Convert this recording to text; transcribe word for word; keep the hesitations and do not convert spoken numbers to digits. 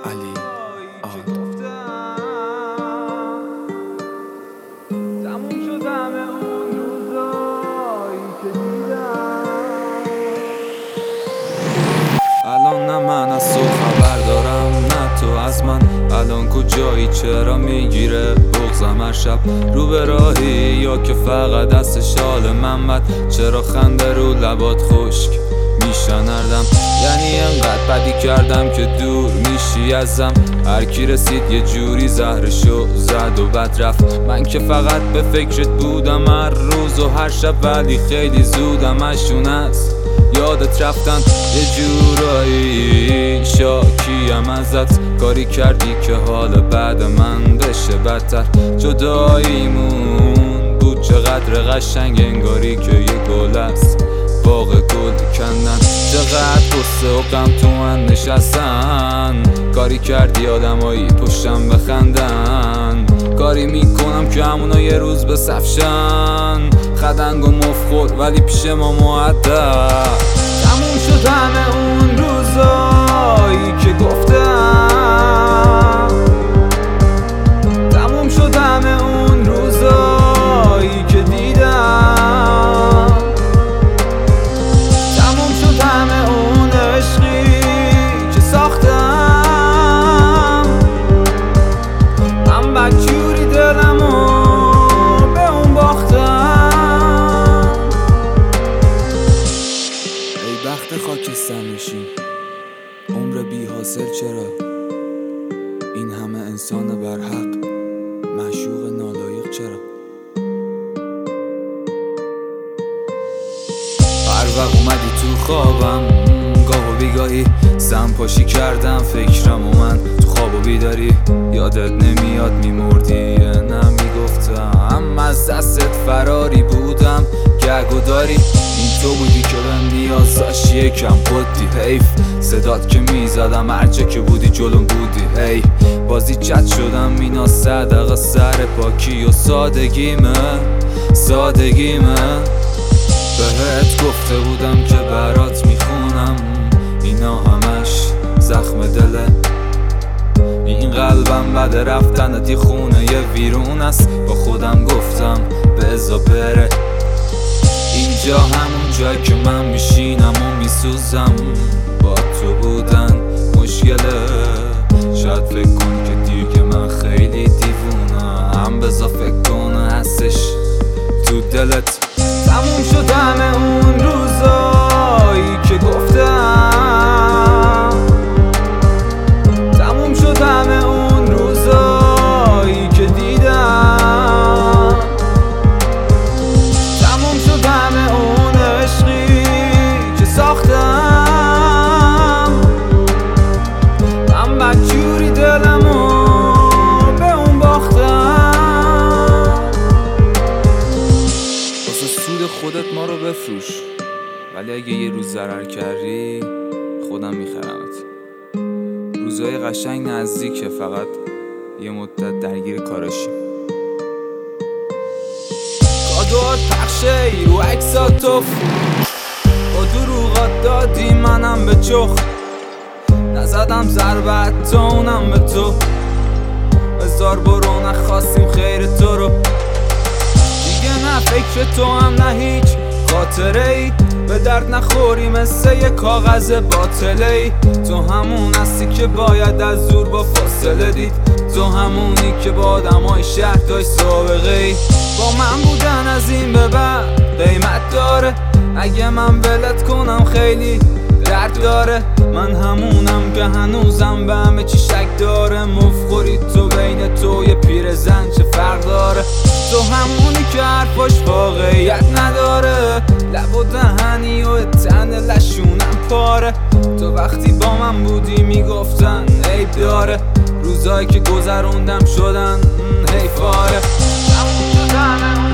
علی آد تموم شد همه اون روزایی که دیدم. الان نه من از تو خبر دارم نه تو از من. الان کجایی؟ چرا میگیره بغضم هر شب رو به راهی، یا که فقط دست شال من بد؟ چرا خنده رو لبات خشک میشن هردم؟ یعنی انقدر بدی کردم که دور میشی ازم؟ هر کی رسید یه جوری زهرشو زد و بد رفت. من که فقط به فکرت بودم هر روز و هر شب، ولی خیلی زودم اشون است یادت رفتن یه جورایی. شاکیم ازت، کاری کردی که حال بعد من بشه بدتر. جداییمون بود چقدر قشنگ، انگاری که یه گل است باغ گل کندن. چقدر قصه و غم تو من نشستن، کاری کردی آدمایی پشتم بخندن. کاری میکنم که همونا یه روز بسفشن، خدنگ و مفخور ولی پیش ما مؤدب. تموم شد همه اون روزایی که گفتم، تموم شد همه اون روزایی که دیدم، تموم شد همه اون عشقی که ساختم. من بدجوری دلمو به اون باختم. ای بخت خاکستر نشین، عمر بی حاصل چرا؟ این همه انسان برحق، معشوق نالایق چرا؟ هر وقت اومدی تو خوابم، گاه و بیگاهی سمپاشی کردم فکرم و من تو خواب و بیداری. یادت نمیاد میمردی نه میگفتم، از دستت فراری بودم گگ و داری. این تو بودی که بهم نیاز داشتی یکم بودی. حیف صدات که میزدم هرچه که بودی جلوم بودی. هی بازی چت شدم اینا صدقه سر پاکی و سادگیمه سادگیمه. بهت گفته بودم که برات میخونم، اینا همش زخم دله. این قلبم بعد رفتنت یه خونه یه ویرون است. با خودم گفتم بذار بره، اینجا همون جایی که من میشینم و میسوزم. با تو بودن مشکله، شاید فکر کن که دیگه من خیلی دیوونم. بذار فکر کن هستش تو دلت. تموم شد همه اون روزایی که گفتم، تموم شد همه اون روزایی که دیدم، تموم شد همه اون عشقی که ساختم. من بدجوری دلمو به اون باختم. واسه سود خودت ما رو بفروش، ولی اگه یه روز ضرر کردی خودم میخرمت. روزای قشنگ نزدیکه، فقط یه مدت درگیر کاراشیم. کادوات پخشه ای رو عکسات توف، با دروغات دادی منم به چخ. نزدم ضربت تا اونم به تو، بذار برو نخواستیم خیر تو رو. دیگه نه فکر تو هم نه هیچ خاطره ای، به درد نخوری مثل یه کاغذ باطله ای. تو همون هستی که باید از دور با فاصله دید، تو همونی که با آدمای شهر داشت سابقه ای. با من بودن از این به بعد قیمت داره، اگه من ولت کنم خیلی درد داره. من همونم که هنوزم به همه چی شک داره. مفخوری تو بین تو یه پیرزن چه فرق داره؟ تو همونی که حرفاش واقعیت نداره، لب و دهنی و تن لشونم پاره. تو وقتی با من بودی میگفتن عیب داره، روزایی که گذروندم شدن حیفاره. تموم شد همه